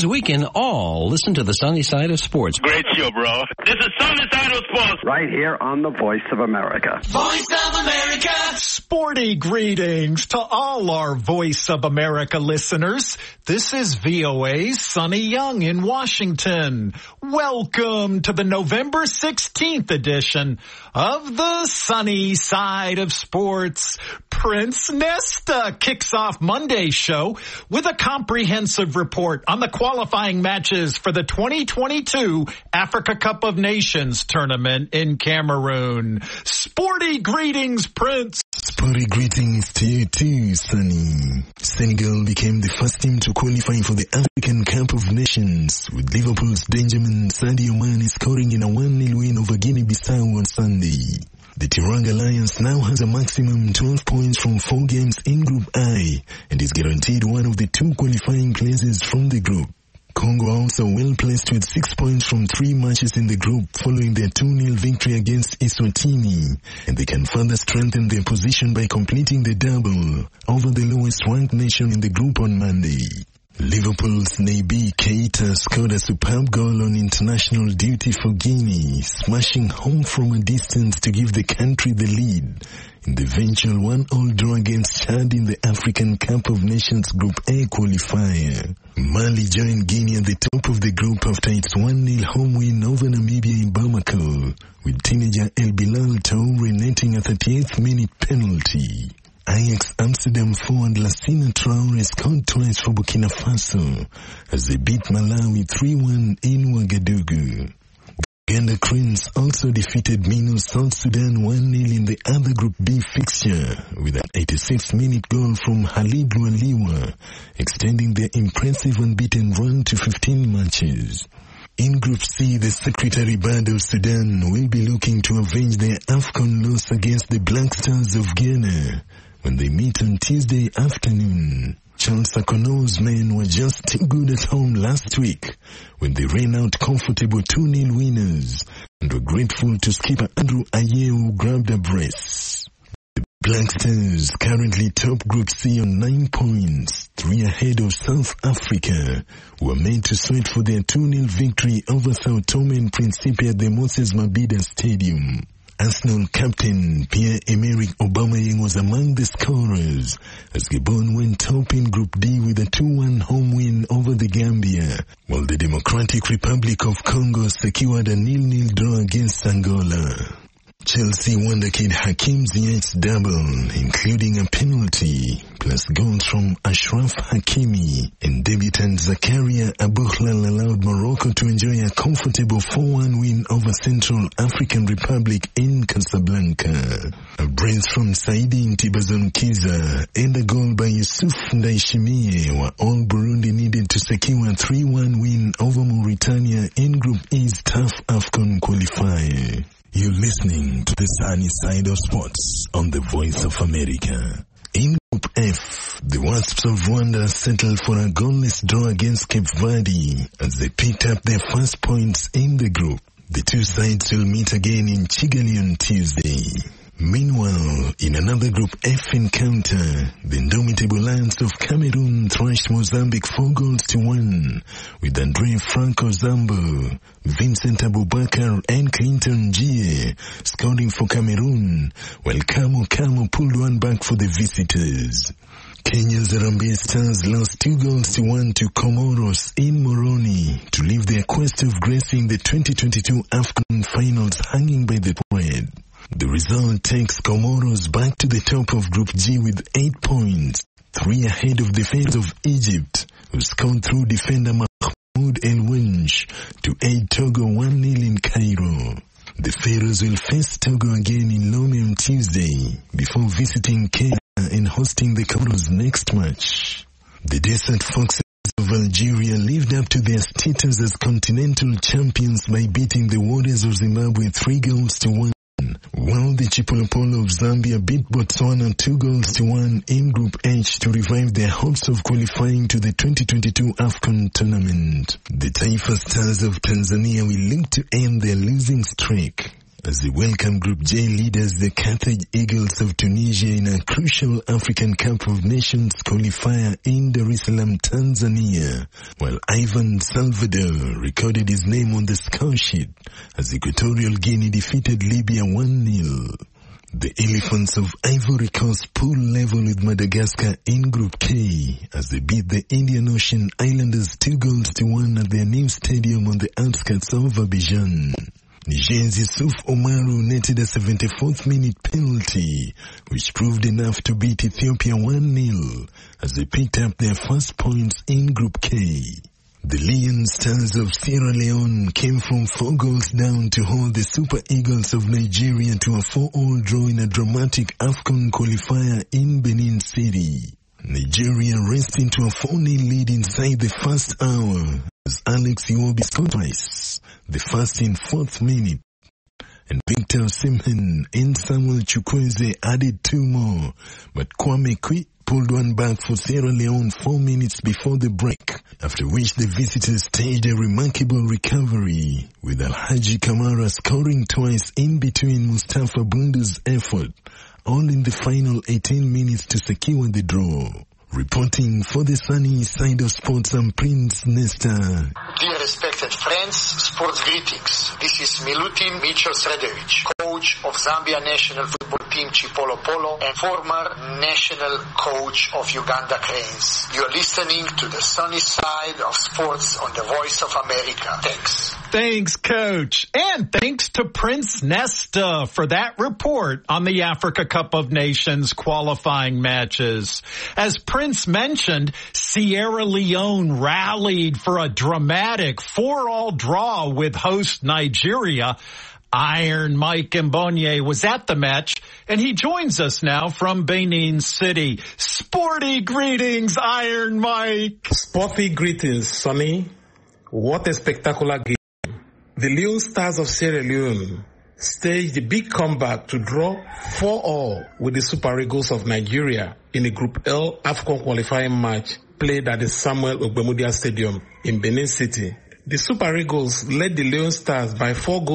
means we can all listen to the sunny side of sports. Great show, bro. This is Sunny Side of Sports. Right here on the Voice of America. Voice of America. Sporty greetings to all our Voice of America listeners. This is VOA's Sonny Young in Washington. Welcome to the November 16th edition of the Sunny Side of Sports. Prince Nesta kicks off Monday's show with a comprehensive report on the qualifying matches for the 2022 Africa Cup of Nations tournament in Cameroon. Sporty greetings, Prince. Sporty greetings to you too, Sonny. Senegal became the first team to qualify for the African Cup of Nations, with Liverpool's Benjamin Sadio Mane scoring in a 1-0 win over Guinea-Bissau on Sunday. The Teranga Lions now has a maximum 12 points from 4 games in Group I and is guaranteed one of the 2 qualifying places from the group. Congo also well placed with 6 points from 3 matches in the group following their 2-0 victory against Eswatini, and they can further strengthen their position by completing the double over the lowest ranked nation in the group on Monday. Liverpool's Naby Keita scored a superb goal on international duty for Guinea, smashing home from a distance to give the country the lead in the eventual 1-1 draw against Chad in the African Cup of Nations Group A qualifier. Mali joined Guinea at the top of the group after its 1-0 home win over Namibia in Bamako, with teenager El Bilal Toure netting a 38th minute penalty. Ajax Amsterdam forward Lassina Traore scored twice for Burkina Faso as they beat Malawi 3-1 in Ouagadougou. Uganda Cranes also defeated Mino South Sudan 1-0 in the other Group B fixture with an 86th minute goal from Halid Lualiwa, extending their impressive unbeaten run to 15 matches. In Group C, the Secretary Bad of Sudan will be looking to avenge their AFCON loss against the Black Stars of Ghana when they meet on Tuesday afternoon. Charles Akono's men were just too good at home last week when they ran out comfortable 2-0 winners and were grateful to skipper Andrew Ayew who grabbed a brace. The Black Stars currently top Group C on 9 points, 3 ahead of South Africa, who are made to sweat for their 2-0 victory over Sao Tome and Principe at the Moses Mabhida Stadium. Arsenal captain Pierre-Emerick Aubameyang was among the scorers as Gabon went top in Group D with a 2-1 home win over the Gambia, while the Democratic Republic of Congo secured a 0-0 draw against Angola. Chelsea wonderkid Hakim Ziyech's double, including a penalty, plus goals from Ashraf Hakimi and debutant Zakaria Abouhlal allowed Morocco to enjoy a comfortable 4-1 win over Central African Republic in Casablanca. A brace from Saidi Ntibazonkiza and a goal by Yusuf Ndaishimiye were all Burundi needed to secure a 3-1 win over Mauritania in Group E's tough AFCON qualifier. You're listening to the Sunny Side of Sports on the Voice of America. In Group F, the Wasps of Rwanda settled for a goalless draw against Cape Verde as they picked up their first points in the group. The two sides will meet again in Kigali on Tuesday. Meanwhile, in another Group F encounter, the indomitable Lions of Cameroon thrashed Mozambique 4-1, with Andre Franco Zambo, Vincent Abubakar and Clinton Gie scoring for Cameroon, while Kamo pulled one back for the visitors. Kenya's Harambee Stars lost 2-1 to Comoros in Moroni to leave their quest of gracing the 2022 AFCON finals hanging by the thread. The result takes Comoros back to the top of Group G with 8 points, 3 ahead of the fate of Egypt, who scored through defender Mahmoud El Winch to aid Togo 1-0 in Cairo. The Pharaohs will face Togo again in Lome on Tuesday before visiting Kenya and hosting the Comoros next match. The Desert Foxes of Algeria lived up to their status as continental champions by beating the Warriors of Zimbabwe 3-1. While the Chipolopolo of Zambia beat Botswana 2-1 in Group H to revive their hopes of qualifying to the 2022 AFCON tournament. The Taifa Stars of Tanzania will look to end their losing streak as they welcome Group J leaders, the Carthage Eagles of Tunisia, in a crucial African Cup of Nations qualifier in Dar es Salaam, Tanzania, while Ivan Salvador recorded his name on the score sheet as Equatorial Guinea defeated Libya 1-0. The Elephants of Ivory Coast pool level with Madagascar in Group K as they beat the Indian Ocean Islanders 2-1 at their new stadium on the outskirts of Abidjan. Niger's Yusuf Omaru netted a 74th minute penalty, which proved enough to beat Ethiopia 1-0 as they picked up their first points in Group K. The Leon Stars of Sierra Leone came from 4 goals down to hold the Super Eagles of Nigeria to a 4-all draw in a dramatic AFCON qualifier in Benin City. Nigeria raced into a 4-0 lead inside the first hour as Alex Iwobi scored twice, the first in 4th minute, and Victor Osimhen and Samuel Chukwueze added 2 more, but Kwame Kwi pulled one back for Sierra Leone 4 minutes before the break, after which the visitors staged a remarkable recovery, with Alhaji Kamara scoring twice in between Mustafa Bundu's effort, all in the final 18 minutes to secure the draw. Reporting for the sunny side of sports, I'm Prince Nesta. Dear respected friends, sports greetings. This is Milutin Micho Sredovic, coach of Zambia national football team Chipolo Polo and former national coach of Uganda Cranes. You're listening to the sunny side of sports on the Voice of America. Thanks. Thanks, Coach. And thanks to Prince Nesta for that report on the Africa Cup of Nations qualifying matches. As Prince mentioned, Sierra Leone rallied for a dramatic 4-all draw with host Nigeria. Iron Mike Mbonye was at the match, and he joins us now from Benin City. Sporty greetings, Iron Mike. Sporty greetings, Sonny. What a spectacular game. The Leon Stars of Sierra Leone staged a big comeback to draw 4-all with the Super Eagles of Nigeria in a Group L AFCON qualifying match played at the Samuel Ogbemudia Stadium in Benin City. The Super Eagles led the Leon Stars by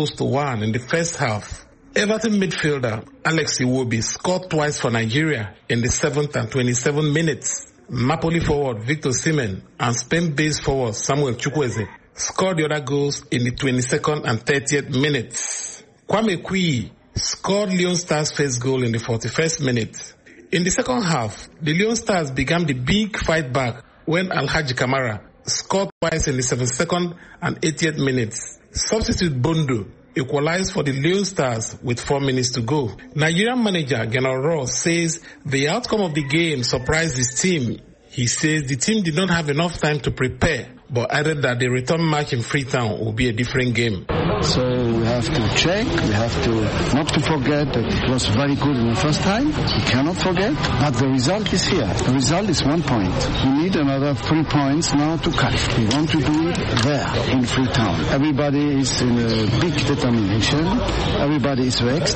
4-1 in the first half. Everton midfielder Alex Iwobi scored twice for Nigeria in the 7th and 27th minutes. Napoli forward Victor Osimhen and Spain-based forward Samuel Chukwueze scored the other goals in the 22nd and 30th minutes. Kwame Kwi scored Leon Stars' first goal in the 41st minute. In the second half, the Leon Stars began the big fight back when Alhaji Kamara scored twice in the 72nd and 80th minutes. Substitute Bundu equalized for the Leon Stars with 4 minutes to go. Nigerian manager General Ross says the outcome of the game surprised his team. He says the team did not have enough time to prepare, but added that the return match in Freetown will be a different game. So we have to check, we have to not to forget that it was very good in the first time. We cannot forget, but the result is here. The result is 1 point. We need another 3 points now to catch. We want to do it there in Freetown. Everybody is in a big determination. Everybody is vexed.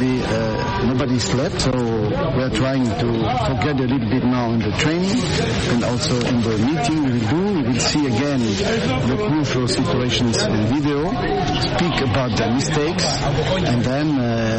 Nobody slept. So we are trying to forget a little bit now in the training and also in the meeting we will do. We will see again the crucial situations in video, speak about the mistakes, and then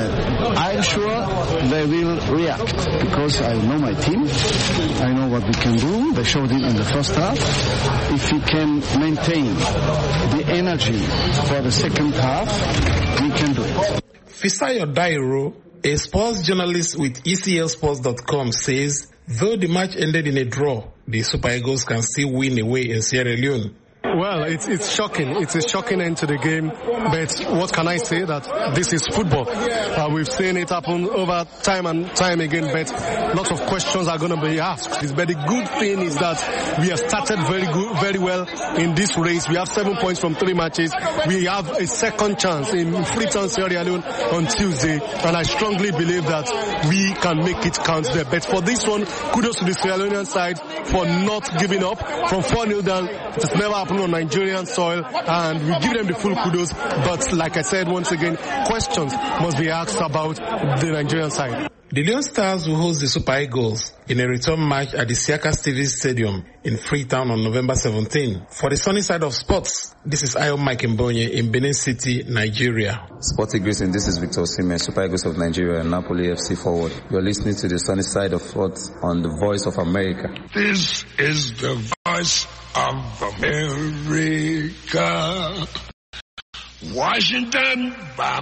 I'm sure they will react because I know my team. I know what we can do. They showed it in the first half. If we can maintain the energy for the second half, we can do it. Fisayo Dairo, a sports journalist with ECLSports.com, says though the match ended in a draw, the Super Eagles can still win away in Sierra Leone. Well, it's shocking. It's a shocking end to the game. But what can I say? That this is football. We've seen it happen over time and time again. But lots of questions are going to be asked. But the good thing is that we have started very well in this race. We have 7 points from 3 matches. We have a second chance in Freetown, Sierra Leone on Tuesday. And I strongly believe that we can make it count there. But for this one, kudos to the Sierra Leonean side for not giving up from 4-0 down. It has never happened on Nigeria Nigerian soil, and we give them the full kudos. But like I said, once again, questions must be asked about the Nigerian side. The Leon Stars will host the Super Eagles in a return match at the Siaka Stevens Stadium in Freetown on November 17. For the sunny side of sports, this is Ayo Mike Mbonye in Benin City, Nigeria. Sporty greetings, this is Victor Osimhen, Super Eagles of Nigeria and Napoli FC forward. You're listening to the sunny side of sports on the Voice of America. This is the Voice of America. Washington,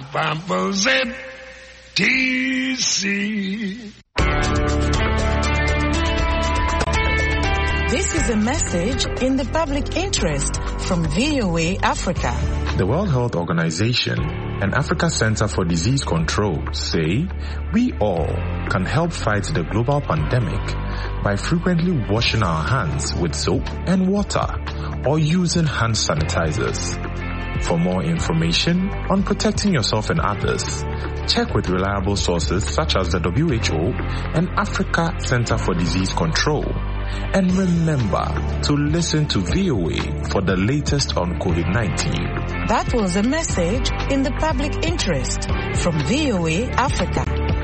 DC. This is a message in the public interest from VOA Africa. The World Health Organization and Africa Center for Disease Control say we all can help fight the global pandemic by frequently washing our hands with soap and water or using hand sanitizers. For more information on protecting yourself and others, check with reliable sources such as the WHO and Africa Center for Disease Control. And remember to listen to VOA for the latest on COVID-19. That was a message in the public interest from VOA Africa.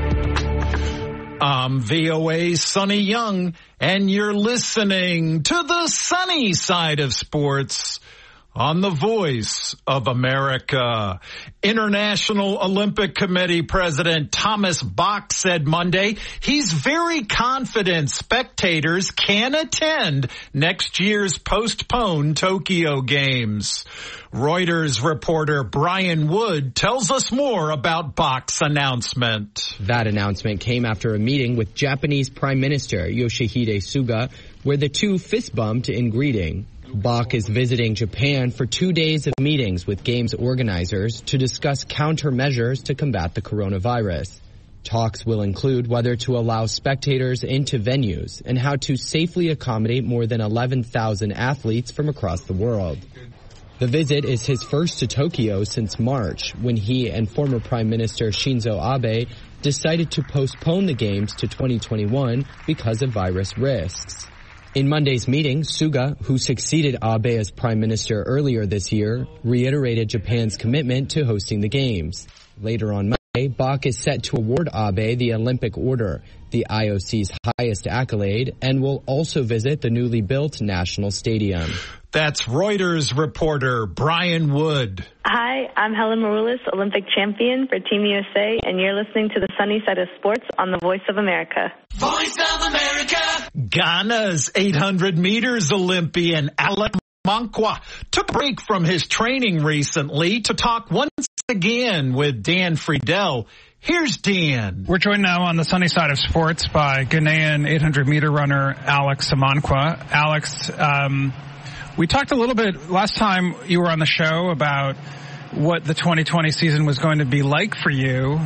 I'm VOA's Sonny Young, and you're listening to the sunny side of sports on the Voice of America. International Olympic Committee President Thomas Bach said Monday he's very confident spectators can attend next year's postponed Tokyo Games. Reuters reporter Brian Wood tells us more about Bach's announcement. That announcement came after a meeting with Japanese Prime Minister Yoshihide Suga, where the two fist bumped in greeting. Bach is visiting Japan for 2 days of meetings with Games organizers to discuss countermeasures to combat the coronavirus. Talks will include whether to allow spectators into venues and how to safely accommodate more than 11,000 athletes from across the world. The visit is his first to Tokyo since March, when he and former Prime Minister Shinzo Abe decided to postpone the Games to 2021 because of virus risks. In Monday's meeting, Suga, who succeeded Abe as prime minister earlier this year, reiterated Japan's commitment to hosting the Games. Later on Monday, Bach is set to award Abe the Olympic Order, the IOC's highest accolade, and will also visit the newly built National Stadium. That's Reuters reporter Brian Wood. Hi, I'm Helen Maroulis, Olympic champion for Team USA, and you're listening to the sunny side of sports on the Voice of America. Voice of America! Ghana's 800 meters Olympian Alex Mankwa took a break from his training recently to talk once again with Dan Friedel. Here's Dan. We're joined now on the sunny side of sports by Ghanaian 800-meter runner Alex Amankwa. Alex, we talked a little bit last time you were on the show about what the 2020 season was going to be like for you.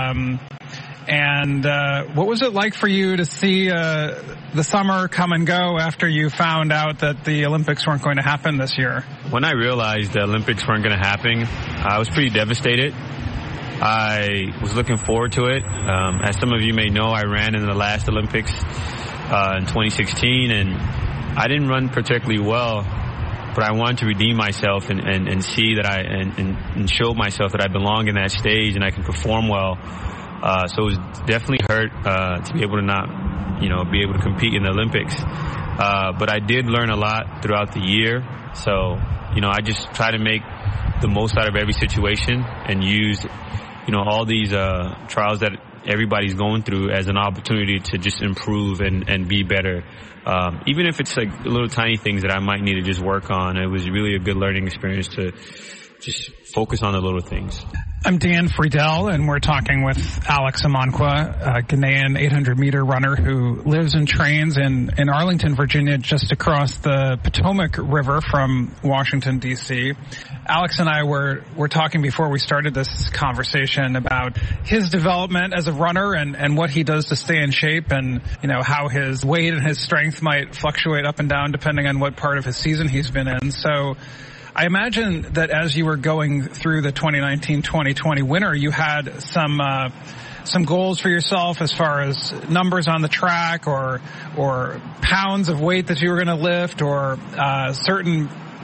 And what was it like for you to see the summer come and go after you found out that the Olympics weren't going to happen this year? When I realized the Olympics weren't going to happen, I was pretty devastated. I was looking forward to it. As some of you may know, I ran in the last Olympics in 2016, and I didn't run particularly well, but I wanted to redeem myself and see that and show myself that I belong in that stage and I can perform well. So it was definitely hurt to be able to not, be able to compete in the Olympics. But I did learn a lot throughout the year. So, I just try to make the most out of every situation and use, all these trials that everybody's going through as an opportunity to just improve and be better. Even if it's like little tiny things that I might need to just work on. It was really a good learning experience to just focus on the little things. I'm Dan Friedel, and we're talking with Alex Amankwa, a Ghanaian 800-meter runner who lives and trains in Arlington, Virginia, just across the Potomac River from Washington, D.C. Alex and I were talking before we started this conversation about his development as a runner and what he does to stay in shape and, how his weight and his strength might fluctuate up and down depending on what part of his season he's been in. So I imagine that as you were going through the 2019-2020 winter, you had some goals for yourself as far as numbers on the track or pounds of weight that you were going to lift or certain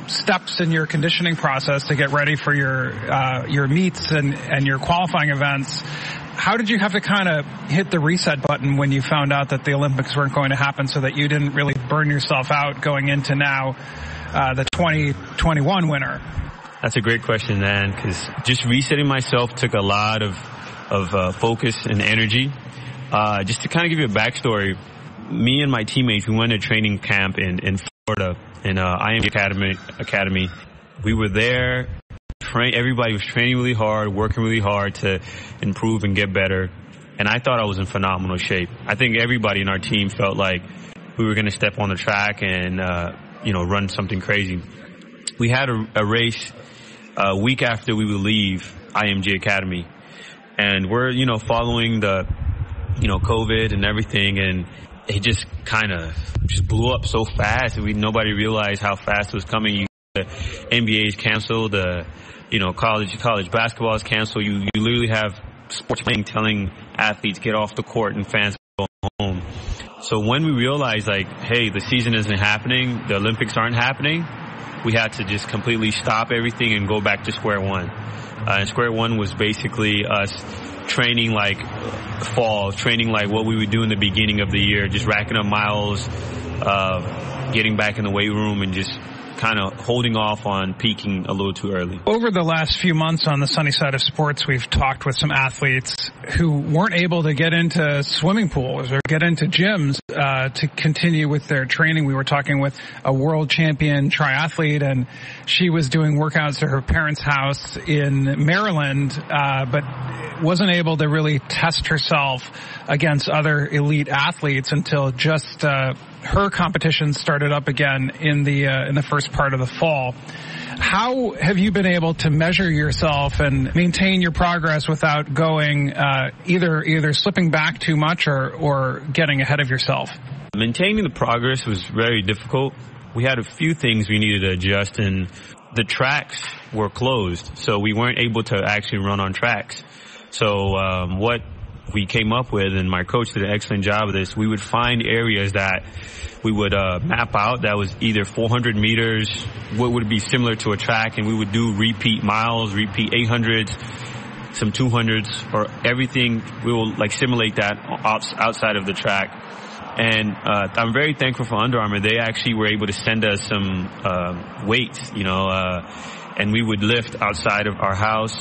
steps in your conditioning process to get ready for your meets and your qualifying events. How did you have to kind of hit the reset button when you found out that the Olympics weren't going to happen so that you didn't really burn yourself out going into now the 2021 winter? That's a great question, man, because just resetting myself took a lot of focus and energy. Just to kind of give you a backstory, me and my teammates, we went to training camp in Florida, in IMG Academy. We were there. Everybody was training really hard, working really hard to improve and get better. And I thought I was in phenomenal shape. I think everybody in our team felt like we were going to step on the track and, run something crazy. We had a race a week after we would leave IMG Academy. And we're, following the, COVID and everything. And it just kind of just blew up so fast. Nobody realized how fast it was coming. The NBA is canceled. College basketball is canceled. You literally have sports playing telling athletes get off the court and fans go home. So when we realized hey, the season isn't happening, the Olympics aren't happening, we had to just completely stop everything and go back to square one. And square one was basically us training like fall, training like what we would do in the beginning of the year, just racking up miles, getting back in the weight room and just kind of holding off on peaking a little too early. Over the last few months on the Sunny Side of Sports, we've talked with some athletes who weren't able to get into swimming pools or get into gyms to continue with their training. We were talking with a world champion triathlete, and she was doing workouts at her parents' house in Maryland, but wasn't able to really test herself against other elite athletes until just her competition started up again in the first part of the fall. How have you been able to measure yourself and maintain your progress without going either slipping back too much or getting ahead of yourself? Maintaining the progress was very difficult. We had a few things we needed to adjust, and the tracks were closed, so we weren't able to actually run on tracks. So what we came up with, and my coach did an excellent job of this, we would find areas that we would map out that was either 400 meters, what would be similar to a track, and we would do repeat miles, repeat 800s, some 200s, or everything. We will simulate that outside of the track. And I'm very thankful for Under Armour. They actually were able to send us some weights, and we would lift outside of our house.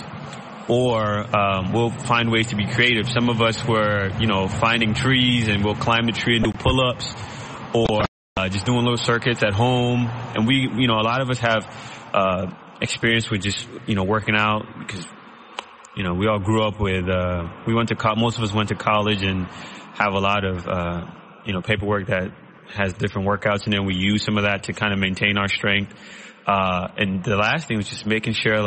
Or we'll find ways to be creative. Some of us were, finding trees, and we'll climb the tree and do pull-ups, or just doing little circuits at home. And we, a lot of us have experience with just, working out because, we all grew up with, most of us went to college and have a lot of, paperwork that has different workouts, and then we use some of that to kind of maintain our strength. And the last thing was just making sure,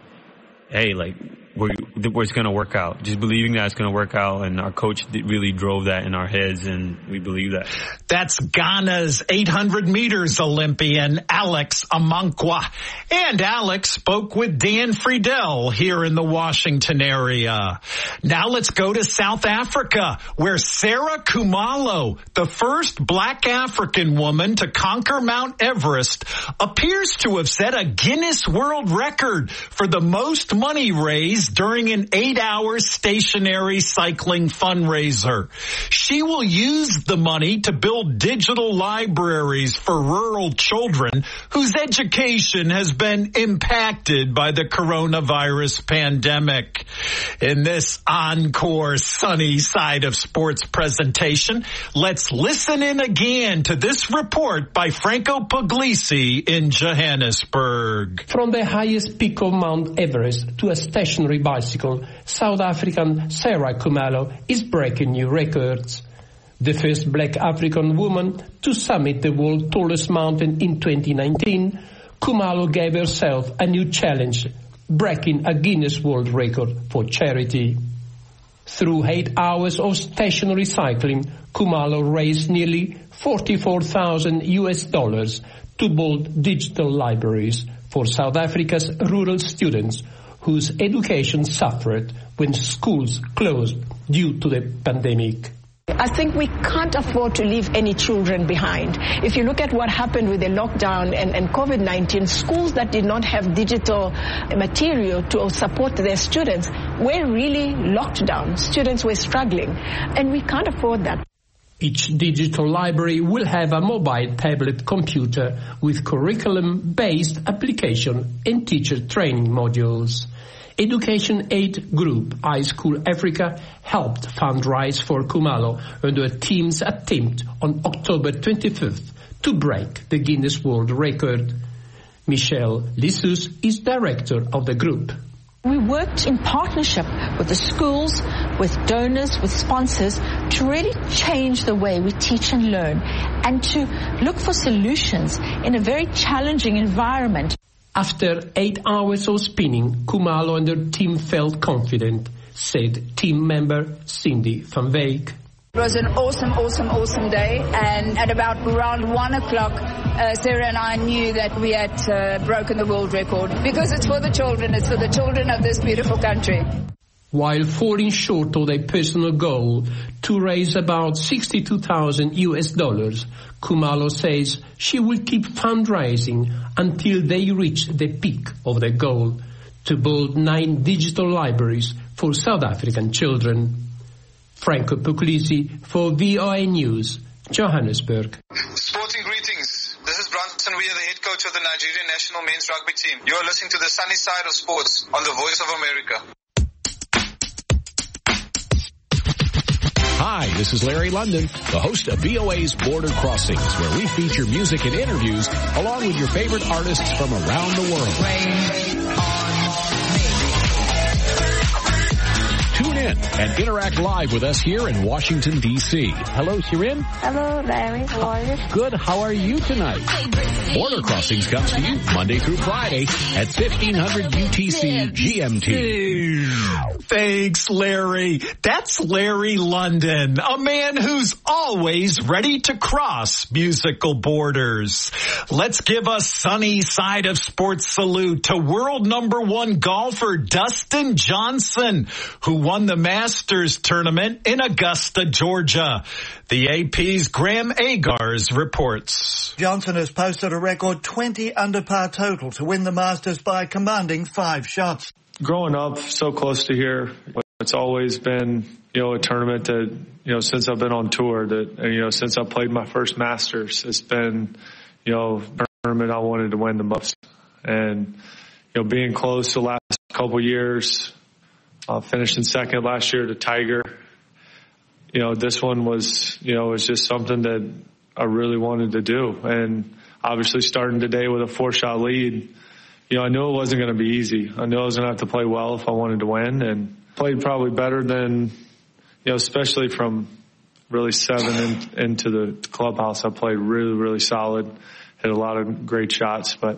it's going to work out. Just believing that it's going to work out, and our coach really drove that in our heads, and we believe that. That's Ghana's 800 meters Olympian Alex Amankwa. And Alex spoke with Dan Friedel here in the Washington area. Now let's go to South Africa, where Sarah Khumalo, the first black African woman to conquer Mount Everest, appears to have set a Guinness World Record for the most money raised during an 8-hour stationary cycling fundraiser. She will use the money to build digital libraries for rural children whose education has been impacted by the coronavirus pandemic. In this encore Sunny Side of Sports presentation, let's listen in again to this report by Franco Puglisi in Johannesburg. From the highest peak of Mount Everest to a stationary bicycle, South African Sarah Khumalo is breaking new records. The first black African woman to summit the world's tallest mountain in 2019, Khumalo gave herself a new challenge, breaking a Guinness World Record for charity. Through 8 hours of stationary cycling, Khumalo raised nearly $44,000 to build digital libraries for South Africa's rural students whose education suffered when schools closed due to the pandemic. I think we can't afford to leave any children behind. If you look at what happened with the lockdown and COVID-19, schools that did not have digital material to support their students were really locked down. Students were struggling, and we can't afford that. Each digital library will have a mobile tablet computer with curriculum-based application and teacher training modules. Education Aid Group, iSchool Africa, helped fundraise for Khumalo under a team's attempt on October 25th to break the Guinness World Record. Michelle Lissus is director of the group. We worked in partnership with the schools, with donors, with sponsors to really change the way we teach and learn and to look for solutions in a very challenging environment. After 8 hours of spinning, Khumalo and her team felt confident, said team member Cindy van Wyk. It was an awesome day, and at about around 1 o'clock, Sarah and I knew that we had broken the world record, because it's for the children of this beautiful country. While falling short of their personal goal to raise about $62,000, Khumalo says she will keep fundraising until they reach the peak of their goal to build 9 digital libraries for South African children. Franco Puglisi for VOA News, Johannesburg. Sporting greetings. This is Bronson Weir, the head coach of the Nigerian national men's rugby team. You are listening to the sunny side of sports on the Voice of America. Hi, this is Larry London, the host of VOA's Border Crossings, where we feature music and interviews along with your favorite artists from around the world. Tune in and interact live with us here in Washington, D.C. Hello, Shirin. Hello, Larry. How are you? Good. How are you tonight? Border Crossings comes to you Monday through Friday at 1500 UTC GMT. Thanks, Larry. That's Larry London, a man who's always ready to cross musical borders. Let's give a sunny side of sports salute to world #1 golfer Dustin Johnson, who won the Masters tournament in Augusta, Georgia. The AP's Graham Agars reports. Johnson has posted a record 20 under par total to win the Masters by commanding 5 shots. Growing up so close to here, it's always been, a tournament that, since I've been on tour, that, since I played my first Masters, it's been, a tournament I wanted to win the most. And, being close the last couple years, finishing second last year to Tiger, this one was, was just something that I really wanted to do. And obviously starting today with a 4-shot lead, I knew it wasn't going to be easy. I knew I was going to have to play well if I wanted to win, and played probably better than, especially from really 7 into the clubhouse. I played really, really solid, hit a lot of great shots, but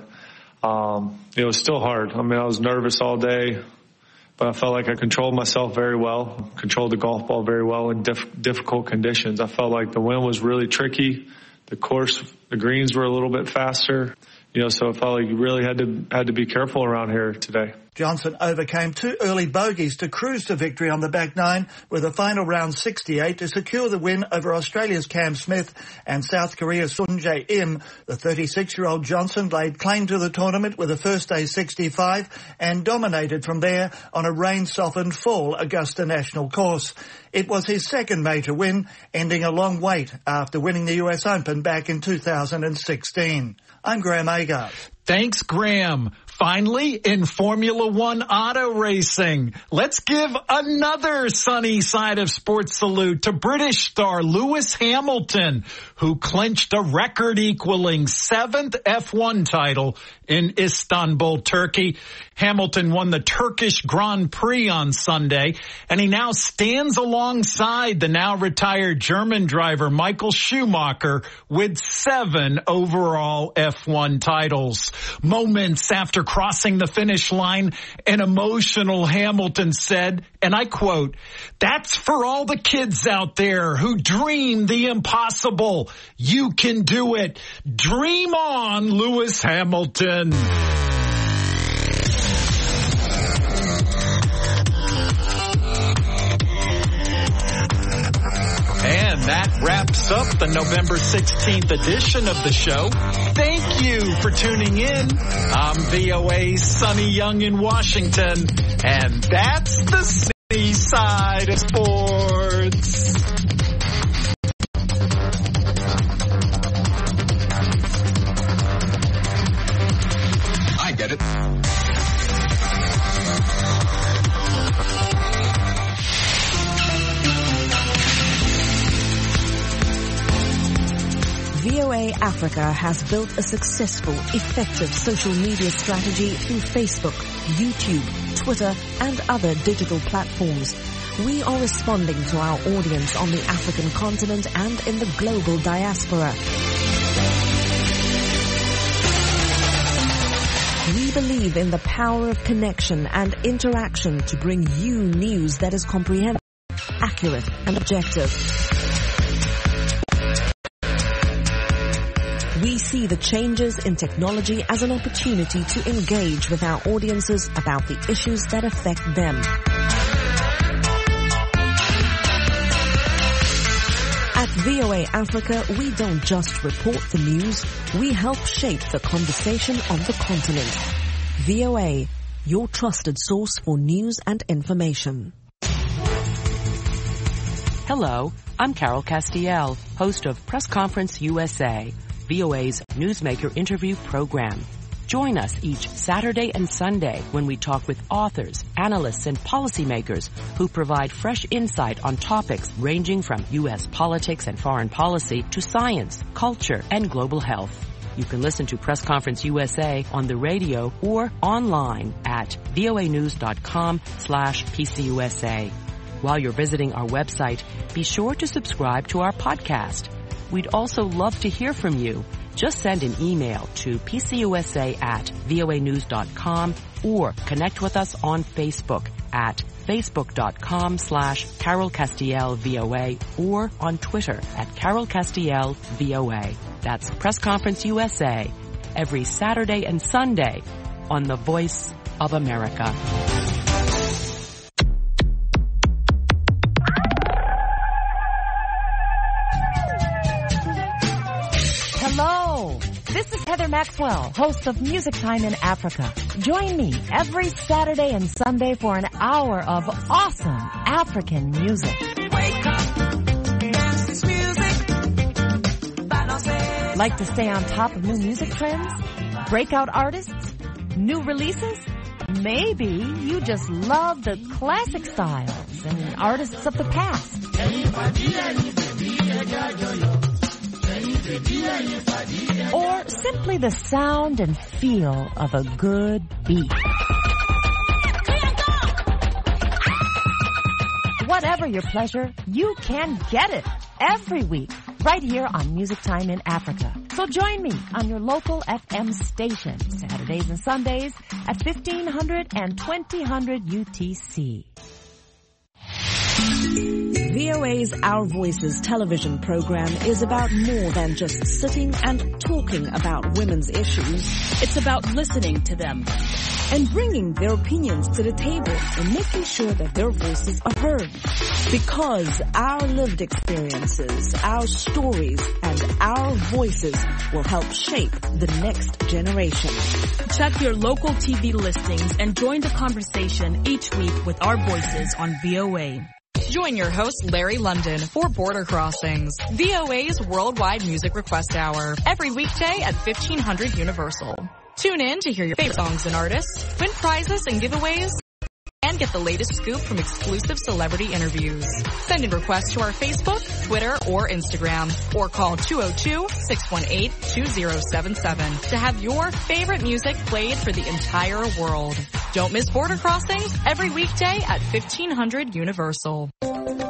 it was still hard. I mean, I was nervous all day, but I felt like I controlled myself very well, controlled the golf ball very well in difficult conditions. I felt like the wind was really tricky. The course, the greens were a little bit faster. So I felt like you really had to be careful around here today. Johnson overcame 2 early bogeys to cruise to victory on the back 9 with a final round 68 to secure the win over Australia's Cam Smith and South Korea's Sun Jae Im. The 36-year-old Johnson laid claim to the tournament with a first day 65 and dominated from there on a rain-softened fall Augusta National course. It was his second major win, ending a long wait after winning the US Open back in 2016. I'm Graham Agars. Thanks, Graham. Finally, in Formula One auto racing, let's give another sunny side of sports salute to British star Lewis Hamilton, who clinched a record-equaling 7th F1 title in Istanbul, Turkey. Hamilton won the Turkish Grand Prix on Sunday, and he now stands alongside the now-retired German driver Michael Schumacher with 7 overall F1 titles. Moments after crossing the finish line, an emotional Hamilton said, and I quote, "That's for all the kids out there who dream the impossible. You can do it. Dream on, Lewis Hamilton." And that wraps up the November 16th edition of the show. Thank you for tuning in. I'm VOA's Sonny Young in Washington, and that's the sunny side of sports. I get it. VOA Africa has built a successful, effective social media strategy through Facebook, YouTube, Twitter, and other digital platforms. We are responding to our audience on the African continent and in the global diaspora. We believe in the power of connection and interaction to bring you news that is comprehensive, accurate, and objective. We see the changes in technology as an opportunity to engage with our audiences about the issues that affect them. At VOA Africa, we don't just report the news, we help shape the conversation on the continent. VOA, your trusted source for news and information. Hello, I'm Carol Castiel, host of Press Conference USA, VOA's Newsmaker interview program. Join us each Saturday and Sunday when we talk with authors, analysts, and policymakers who provide fresh insight on topics ranging from U.S. politics and foreign policy to science, culture, and global health. You can listen to Press Conference USA on the radio or online at voanews.com/PCUSA. While you're visiting our website, be sure to subscribe to our podcast. We'd also love to hear from you. Just send an email to pcusa@voanews.com or connect with us on Facebook at facebook.com/CarolCastielVOA or on Twitter at CarolCastielVOA. That's Press Conference USA every Saturday and Sunday on the Voice of America. Hello, this is Heather Maxwell, host of Music Time in Africa. Join me every Saturday and Sunday for an hour of awesome African music. Wake up, dance this music, balance. Like to stay on top of new music trends? Breakout artists? New releases? Maybe you just love the classic styles and artists of the past. Or simply the sound and feel of a good beat. Whatever your pleasure, you can get it every week right here on Music Time in Africa. So join me on your local FM station Saturdays and Sundays at 1500 and 2000 UTC. VOA's Our Voices television program is about more than just sitting and talking about women's issues. It's about listening to them and bringing their opinions to the table and making sure that their voices are heard. Because our lived experiences, our stories, and our voices will help shape the next generation. Check your local TV listings and join the conversation each week with our voices on VOA. Join your host, Larry London, for Border Crossings, VOA's worldwide music request hour, every weekday at 1500 Universal. Tune in to hear your favorite songs and artists, win prizes and giveaways, and get the latest scoop from exclusive celebrity interviews. Send in requests to our Facebook, Twitter, or Instagram, or call 202-618-2077 to have your favorite music played for the entire world. Don't miss Border Crossings every weekday at 1500 Universal.